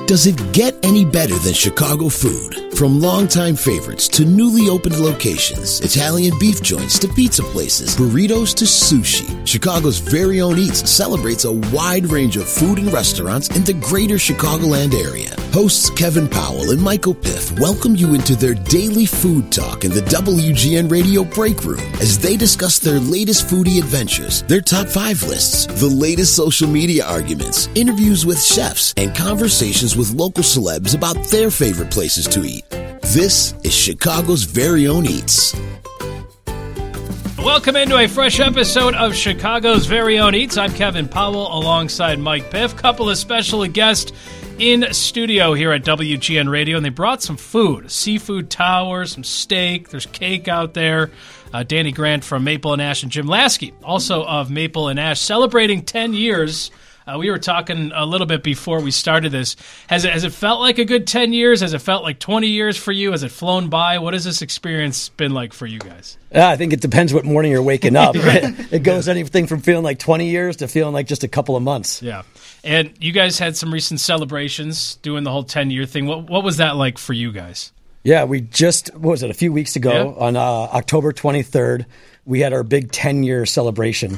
Does it get any better than Chicago food? From longtime favorites to newly opened locations, Italian beef joints to pizza places, burritos to sushi, Chicago's very own Eats celebrates a wide range of food and restaurants in the greater Chicagoland area. Hosts Kevin Powell and Michael Piff welcome you into their daily food talk in the WGN Radio Break Room as they discuss their latest foodie adventures, their top 5 lists, the latest social media arguments, interviews with chefs, and conversations with local celebs about their favorite places to eat. This is Chicago's very own Eats. Welcome into a fresh episode of Chicago's very own Eats. I'm Kevin Powell alongside Mike Piff. Couple of special guests in studio here at WGN Radio, and they brought some food, seafood tower, some steak. There's cake out there. Danny Grant from Maple and Ash and Jim Lasky, also of Maple and Ash, celebrating 10 years. We were talking a little bit before we started this. Has it felt like a good 10 years? Has it felt like 20 years for you? Has it flown by? What has this experience been like for you guys? I think it depends what morning you're waking up. It goes anything from feeling like 20 years to feeling like just a couple of months. Yeah. And you guys had some recent celebrations doing the whole 10-year thing. What was that like for you guys? Yeah, we just, a few weeks ago on October 23rd, we had our big 10-year celebration.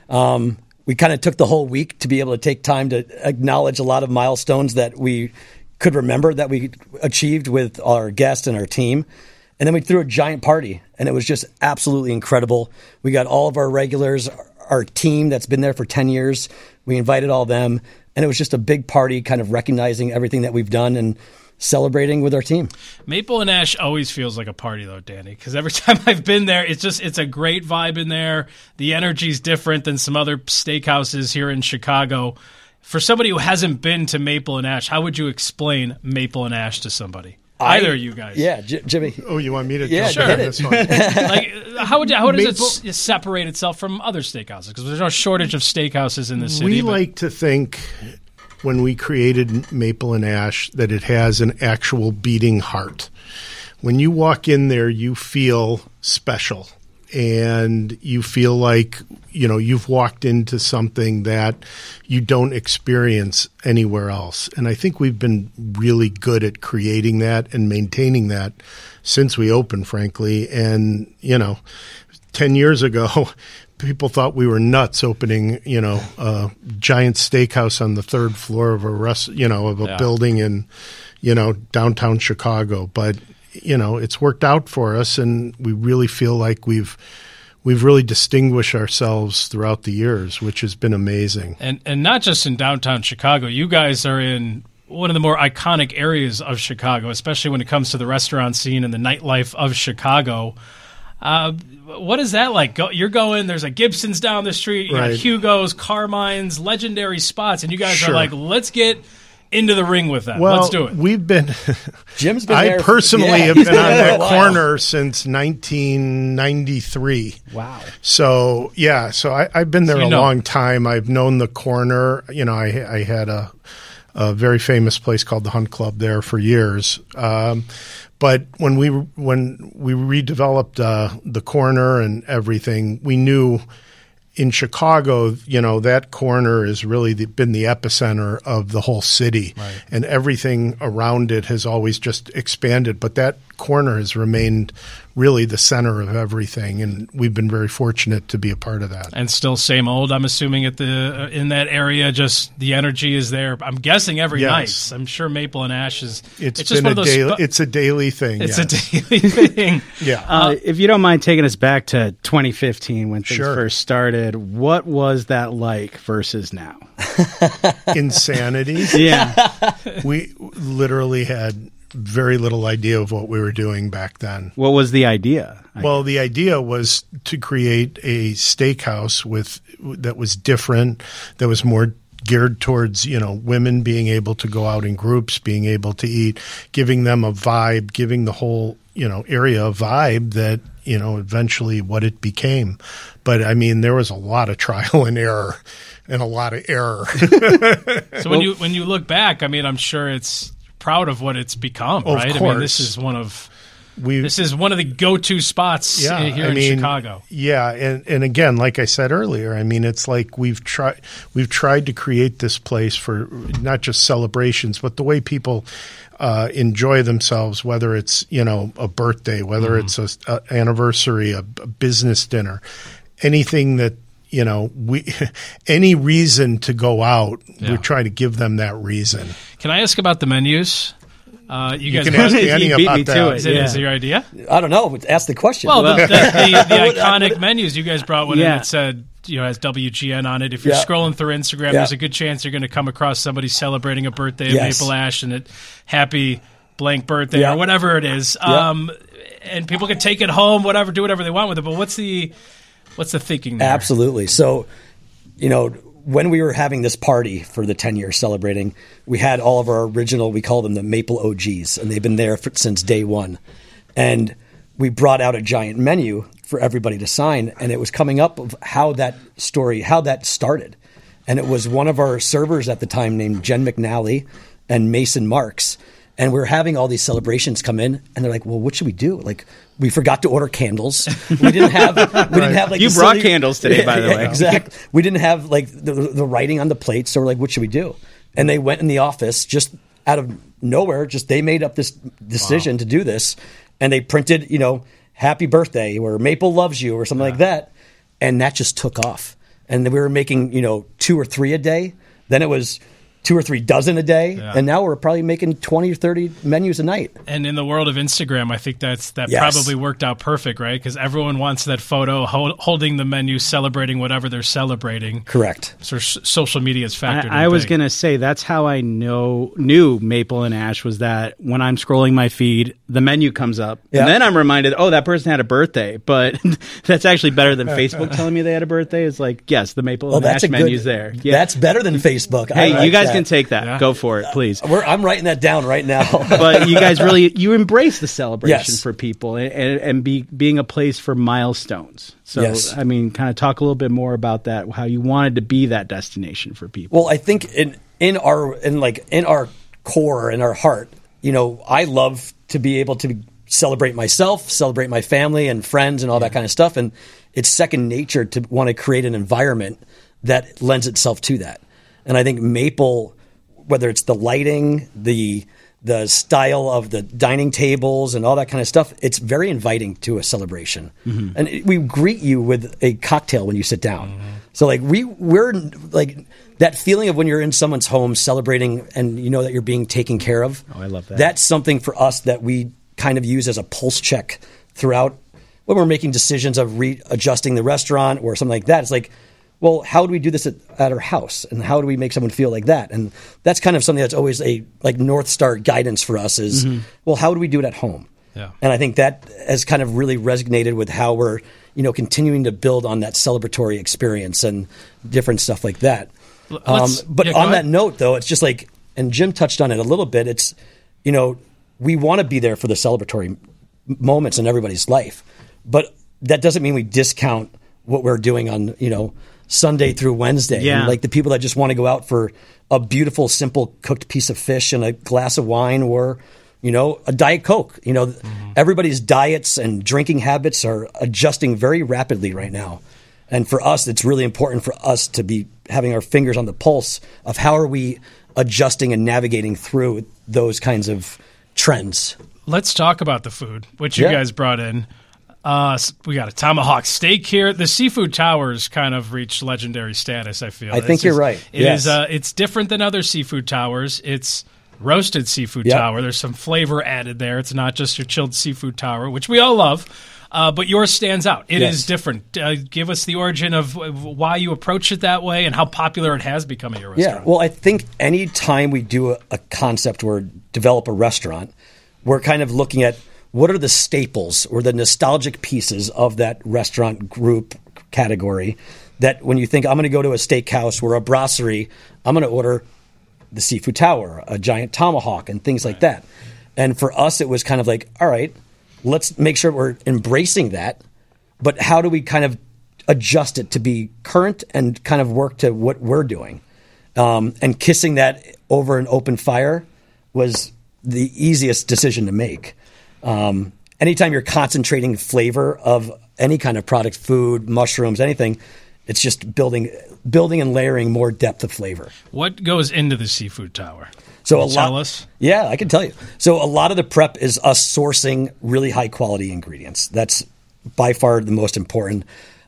We kind of took the whole week to be able to take time to acknowledge a lot of milestones that we could remember that we achieved with our guests and our team. And then we threw a giant party, and it was just absolutely incredible. We got all of our regulars, our team that's been there for 10 years. We invited all them, and it was just a big party kind of recognizing everything that we've done and celebrating with our team. Maple and Ash always feels like a party, though, Danny, because every time I've been there, it's a great vibe in there. The energy's different than some other steakhouses here in Chicago. For somebody who hasn't been to Maple and Ash, how would you explain Maple and Ash to somebody? Either of you guys. Yeah, Jimmy. Oh, you want me to? Yeah, sure. This one. Like, how does it separate itself from other steakhouses? Because there's no shortage of steakhouses in the city. We like to think, when we created Maple and Ash, that it has an actual beating heart. When you walk in there, you feel special, and you feel like, you've walked into something that you don't experience anywhere else. And I think we've been really good at creating that and maintaining that since we opened, frankly. And, 10 years ago, people thought we were nuts opening, a giant steakhouse on the 3rd floor of a building in, downtown Chicago. But, it's worked out for us, and we really feel like we've really distinguished ourselves throughout the years, which has been amazing. And not just in downtown Chicago. You guys are in one of the more iconic areas of Chicago, especially when it comes to the restaurant scene and the nightlife of Chicago. What is that like? You're going, there's a Gibson's down the street, you got Hugo's, Carmine's, legendary spots, and you guys are like, let's get into the ring with that. Well, let's do it. We've been Jim's been I personally have been on that corner since 1993. Wow. So, I've been there a long time. I've known the corner. I had a very famous place called the Hunt Club there for years. But when we redeveloped the corner and everything, we knew in Chicago, that corner has really been the epicenter of the whole city, and everything around it has always just expanded. But that corner has remained really the center of everything, and we've been very fortunate to be a part of that. And still same old, I'm assuming, in that area, just the energy is there. I'm guessing every night. I'm sure Maple and Ash is. It's just one of those. It's a daily thing. It's a daily thing. Yeah. If you don't mind taking us back to 2015 when things first started, what was that like versus now? Insanity. Yeah. We literally had very little idea of what we were doing back then. What was the idea? Well, the idea was to create a steakhouse that was different, that was more geared towards, women being able to go out in groups, being able to eat, giving them a vibe, giving the whole, area a vibe that, eventually what it became. But I mean, there was a lot of trial and error and a lot of error. So when you look back, I mean, I'm sure it's proud of what it's become, right? Of course. I mean, this is one of this is one of the go-to spots here in Chicago. Yeah, and again, like I said earlier, I mean, it's like we've tried to create this place for not just celebrations, but the way people enjoy themselves, whether it's a birthday, whether it's an anniversary, a business dinner, anything that any reason to go out, we're trying to give them that reason. Can I ask about the menus? You guys can ask Danny about that. Is it your idea? I don't know. Ask the question. Well, the iconic menus. You guys brought one in that said, has WGN on it. If you're scrolling through Instagram, there's a good chance you're going to come across somebody celebrating a birthday at Maple Ash and happy blank birthday or whatever it is. And people can take it home, whatever, do whatever they want with it. But what's the thinking there? Absolutely. So, when we were having this party for the 10 years celebrating, we had all of our original, we call them the Maple OGs, and they've been there since day one. And we brought out a giant menu for everybody to sign, and it was coming up of how that started. And it was one of our servers at the time named Jen McNally and Mason Marks. And we were having all these celebrations come in, and they're like, "Well, what should we do?" Like, we forgot to order candles. We didn't have like you brought candles today, by the way. Exactly. We didn't have like the writing on the plate, so we're like, "What should we do?" And they went in the office just out of nowhere. They made up this decision to do this, and they printed, "Happy Birthday" or "Maple loves you" or something like that, and that just took off. And we were making 2 or 3 a day. Then it was 2 or 3 dozen a day, and now we're probably making 20 or 30 menus a night. And in the world of Instagram, I think that probably worked out perfect, right? Because everyone wants that photo holding the menu, celebrating whatever they're celebrating. Correct. So social media is factored in. I was going to say that's how I knew Maple and Ash was that when I'm scrolling my feed, the menu comes up, and then I'm reminded, that person had a birthday. But that's actually better than Facebook telling me they had a birthday. It's like, yes, the Maple and Ash menu's there. Yeah. That's better than Facebook. Hey, you guys can take that. Yeah. Go for it, please. I'm writing that down right now. But you guys you embrace the celebration for people and being a place for milestones. So, I mean, kind of talk a little bit more about that, how you wanted to be that destination for people. Well, I think in our core, in our heart, I love to be able to celebrate myself, celebrate my family and friends and all that kind of stuff. And it's second nature to want to create an environment that lends itself to that. And I think Maple, whether it's the lighting, the style of the dining tables and all that kind of stuff, it's very inviting to a celebration. Mm-hmm. And we greet you with a cocktail when you sit down. Mm-hmm. So like we're like that feeling of when you're in someone's home celebrating and that you're being taken care of. Oh, I love that. That's something for us that we kind of use as a pulse check throughout when we're making decisions of readjusting the restaurant or something like that. It's like, well, how do we do this at our house? And how do we make someone feel like that? And that's kind of something that's always a North Star guidance for us is, well, how do we do it at home? Yeah. And I think that has kind of really resonated with how we're, continuing to build on that celebratory experience and different stuff like that. But on that note, though, it's just like, and Jim touched on it a little bit, it's, we want to be there for the celebratory moments in everybody's life. But that doesn't mean we discount what we're doing on, Sunday through Wednesday. Yeah. And like the people that just want to go out for a beautiful, simple cooked piece of fish and a glass of wine or, a Diet Coke. Everybody's diets and drinking habits are adjusting very rapidly right now. And for us, it's really important for us to be having our fingers on the pulse of how are we adjusting and navigating through those kinds of trends. Let's talk about the food, which you guys brought in. We got a tomahawk steak here. The Seafood Towers kind of reached legendary status, I feel. I think you're right. It's different than other seafood towers. It's roasted seafood tower. There's some flavor added there. It's not just your chilled seafood tower, which we all love. But yours stands out. It is different. Give us the origin of why you approach it that way and how popular it has become at your restaurant. Yeah, well, I think any time we do a concept or develop a restaurant, we're kind of looking at what are the staples or the nostalgic pieces of that restaurant group category that when you think I'm going to go to a steakhouse or a brasserie, I'm going to order the Seafood Tower, a giant tomahawk, and things like that. And for us, it was kind of like, all right, let's make sure we're embracing that, but how do we kind of adjust it to be current and kind of work to what we're doing? And kissing that over an open fire was the easiest decision to make. And anytime you're concentrating flavor of any kind of product, food, mushrooms, anything, it's just building and layering more depth of flavor. What goes into the seafood tower? So tell us? Yeah, I can tell you. So a lot of the prep is us sourcing really high quality ingredients. That's by far the most important.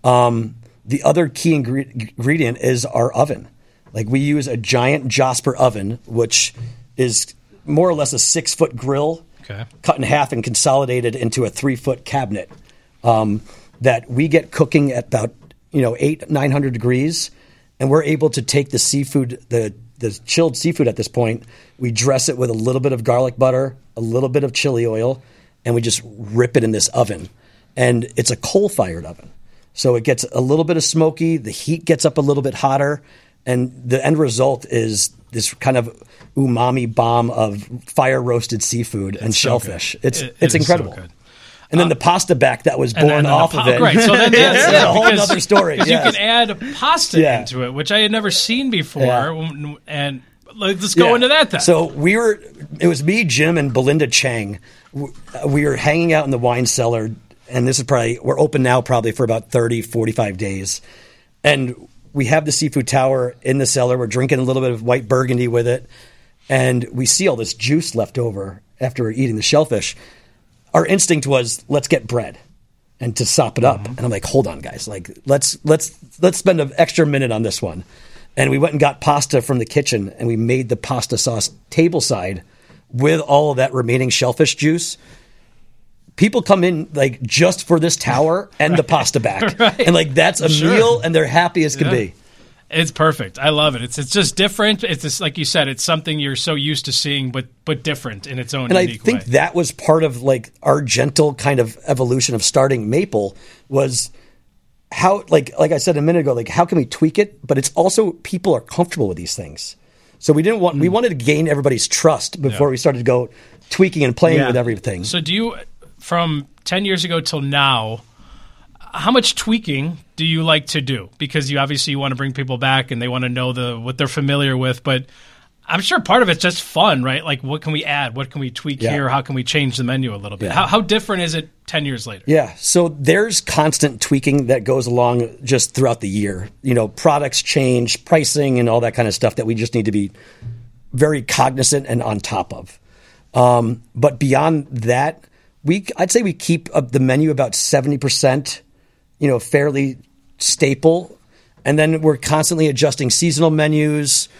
The other key ingredient is our oven. Like we use a giant Josper oven, which is more or less a 6-foot grill, cut in half and consolidated into a 3-foot cabinet that we get cooking at about 800-900 degrees, and we're able to take the seafood, the chilled seafood at this point. We dress it with a little bit of garlic butter, a little bit of chili oil, and we just rip it in this oven. And it's a coal-fired oven, so it gets a little bit of smoky. The heat gets up a little bit hotter, and the end result is this kind of umami bomb of fire-roasted seafood and shellfish. It's incredible. So good. And then the pasta back that was born off of it. Right, so then that's a whole other story. Because you can add pasta into it, which I had never seen before. Yeah. And let's go into that then. So it was me, Jim, and Belinda Chang. We were hanging out in the wine cellar, and this is we're open now probably for about 30, 45 days. And we have the seafood tower in the cellar. We're drinking a little bit of white Burgundy with it. And we see all this juice left over after we're eating the shellfish. Our instinct was, let's get bread and to sop it up. And I'm like, hold on, guys. Like, let's spend an extra minute on this one. And we went and got pasta from the kitchen, and we made the pasta sauce tableside with all of that remaining shellfish juice. People come in like just for this tower and the pasta back. And like that's a meal, and they're happy as can be. It's perfect. I love it. It's just different. It's just, like you said, it's something you're so used to seeing, but different in its own unique way. And I think that was part of like our gentle kind of evolution of starting Maple was how, like I said a minute ago, like how can we tweak it? But it's also people are comfortable with these things. So we wanted to gain everybody's trust before we started to go tweaking and playing with everything. So do you, from 10 years ago till now, how much tweaking do you like to do? Because you obviously want to bring people back and they want to know what they're familiar with, but I'm sure part of it's just fun, right? Like what can we add? What can we tweak here? How can we change the menu a little bit? Yeah. How different is it 10 years later? Yeah, so there's constant tweaking that goes along just throughout the year. Products change, pricing and all that kind of stuff that we just need to be very cognizant and on top of. But beyond that, I'd say we keep the menu about 70%, fairly staple. And then we're constantly adjusting seasonal menus,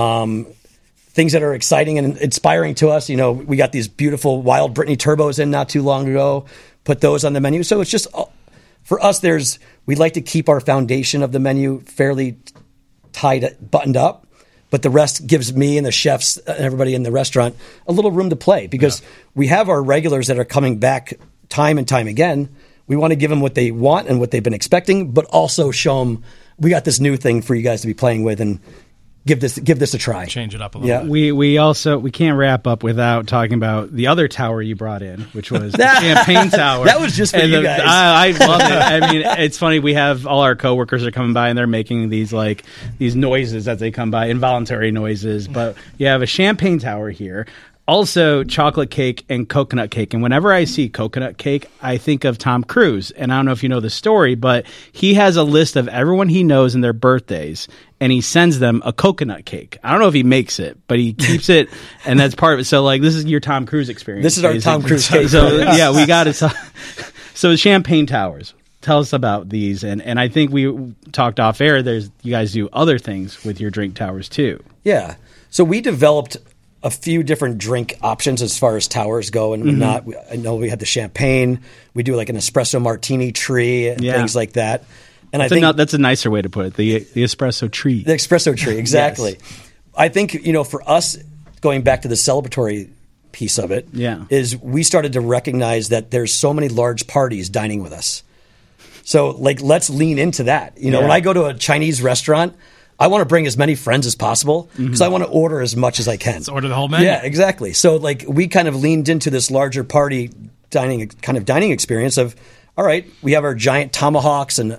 things that are exciting and inspiring to us. We got these beautiful Wild Brittany turbos in not too long ago, put those on the menu. So it's just, for us, we'd like to keep our foundation of the menu fairly buttoned up. But the rest gives me and the chefs and everybody in the restaurant a little room to play because we have our regulars that are coming back time and time again. We want to give them what they want and what they've been expecting, but also show them we got this new thing for you guys to be playing with and give this a try. Change it up a little bit. We can't wrap up without talking about the other tower you brought in, which was the Champagne Tower. That was just for you guys. I love it. I mean, it's funny. We have all our coworkers are coming by and they're making these noises as they come by, involuntary noises. But you have a Champagne Tower here. Also, chocolate cake and coconut cake. And whenever I see coconut cake, I think of Tom Cruise. And I don't know if you know the story, but he has a list of everyone he knows and their birthdays, and he sends them a coconut cake. I don't know if he makes it, but he keeps it, and that's part of it. So, this is your Tom Cruise experience. This is our Tom Cruise cake. So, we got it. So, Champagne Towers. Tell us about these. And I think we talked off air. You guys do other things with your drink towers, too. Yeah. So, we developed a few different drink options as far as towers go and whatnot. I know we have the champagne. We do like an espresso martini tree and things like that. And I think that's a nicer way to put it. The espresso tree. The espresso tree, exactly. Yes. I think, for us, going back to the celebratory piece of it, is we started to recognize that there's so many large parties dining with us. So let's lean into that. When I go to a Chinese restaurant, I want to bring as many friends as possible because I want to order as much as I can. Let's order the whole menu. Yeah, exactly. So we kind of leaned into this larger party dining experience of, all right, we have our giant tomahawks and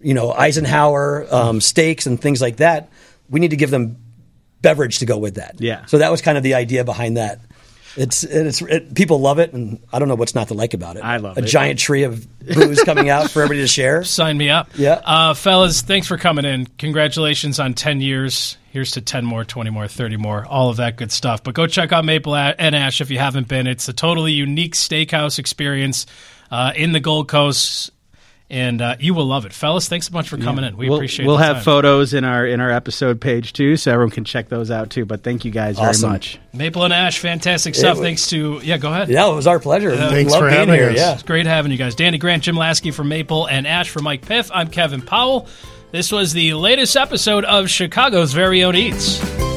Eisenhower steaks and things like that. We need to give them beverage to go with that. Yeah. So that was kind of the idea behind that. People love it, and I don't know what's not to like about it. I love it. A giant tree of booze coming out for everybody to share. Sign me up. Yeah. Fellas, thanks for coming in. Congratulations on 10 years. Here's to 10 more, 20 more, 30 more, all of that good stuff. But go check out Maple and Ash if you haven't been. It's a totally unique steakhouse experience in the Gold Coast. And you will love it. Fellas, thanks so much for coming in. We appreciate it. We'll have photos in our episode page, too, so everyone can check those out, too. But thank you guys very much. Maple and Ash, fantastic stuff. Thanks to... Yeah, go ahead. Yeah, it was our pleasure. Thanks for having us. Yeah. It's great having you guys. Danny Grant, Jim Lasky from Maple and Ash. For Mike Piff, I'm Kevin Powell. This was the latest episode of Chicago's Very Own Eats.